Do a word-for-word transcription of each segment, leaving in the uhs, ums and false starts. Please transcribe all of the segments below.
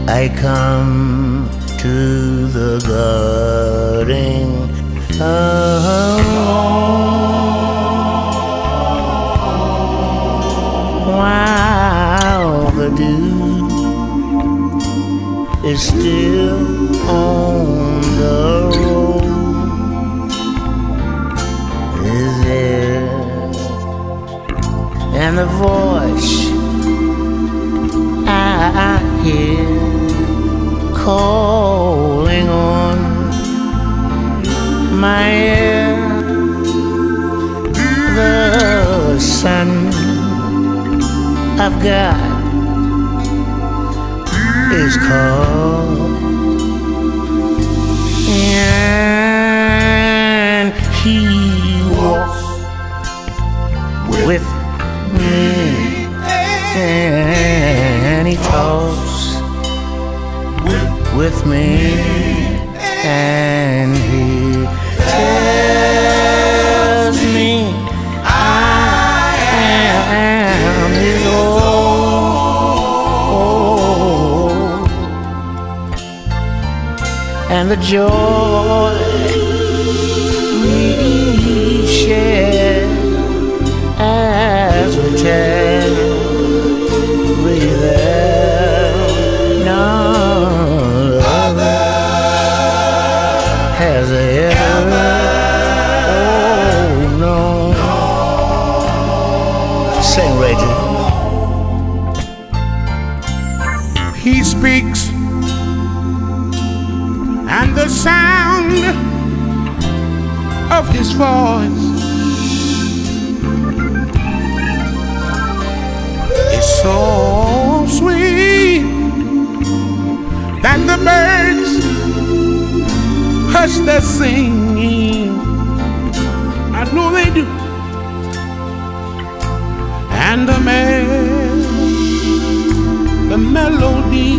I come to the garden alone, while the dew is still on the road. Is there and the voice I hear calling on my ear, the sun I've got is called, and he walks with me, and he talks with me, and he tells me I am his own, and the joy we share as we tarry there, none other has ever, oh no, sing Reggie. He speaks, and the sound of his voice is so sweet that the birds hush their singing. I know they do. And the mel- the melody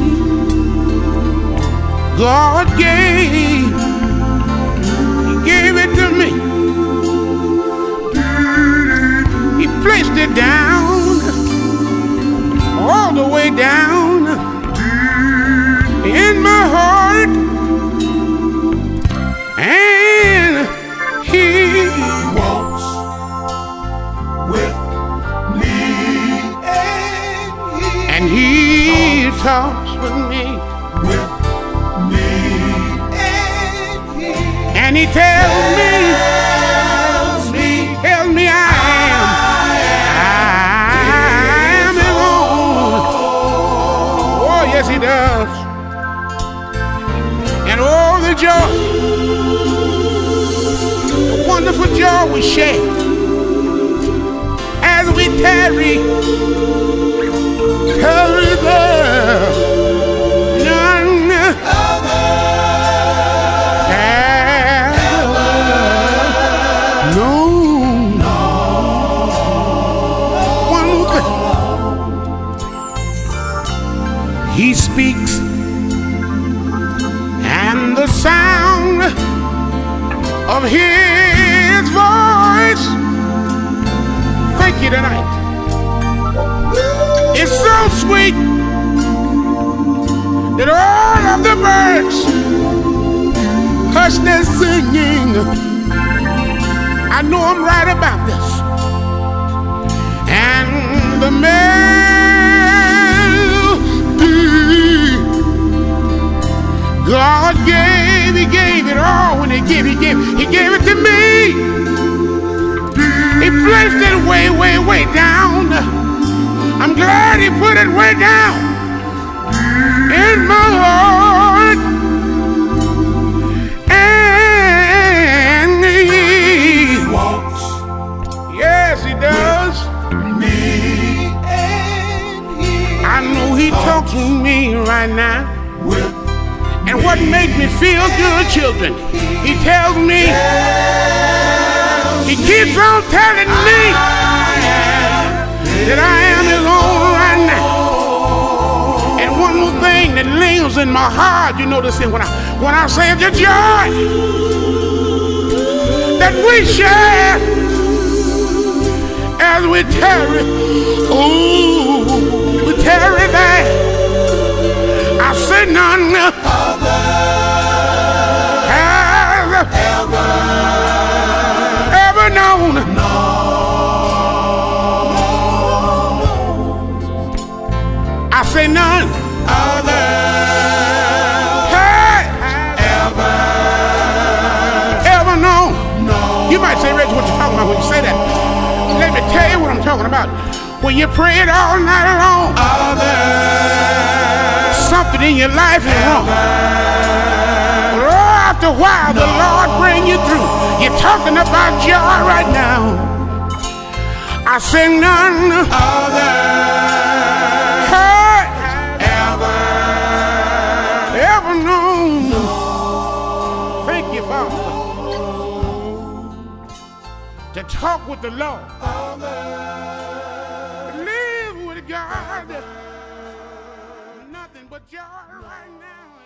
God gave, He gave it to me. He placed it down, all the way down in my heart, and He walks with me, and He, and he talks with me, with me, and He, and he tells me, tells me, tells me I am, I am His own. Oh yes, He does. And oh, the joy, the wonderful joy we share as we tarry, tarry there, none other ever, no, no, one more thing. He speaks, and the sound of His voice, thank you tonight, is so sweet that all of the birds hush their singing. I know I'm right about this. And the melody God gave, He gave it all. When He gave, He gave, He gave it to me. He placed it way, way, way down. I'm glad He put it way down in my heart, and He walks. Yes, He does. Me and He. I know He talks with me right now. With And what makes me feel good, children? He tells me, He keeps on telling me that I am His own right now. And one more thing that lingers in my heart, you notice it when I when I say the joy that we share as we tarry, oh, we tarry there. I said none has ever known. I say none other has ever, ever known. You might say, Reggie, what you talking about when you say that? Let me tell you what I'm talking about. When you prayed all night long, something in your life is wrong. But oh, after a while, the Lord bring you through. You're talking about joy right now. I say none other has ever, ever known. Thank you, Father. To talk with the Lord. Live with God. Nothing but joy right now.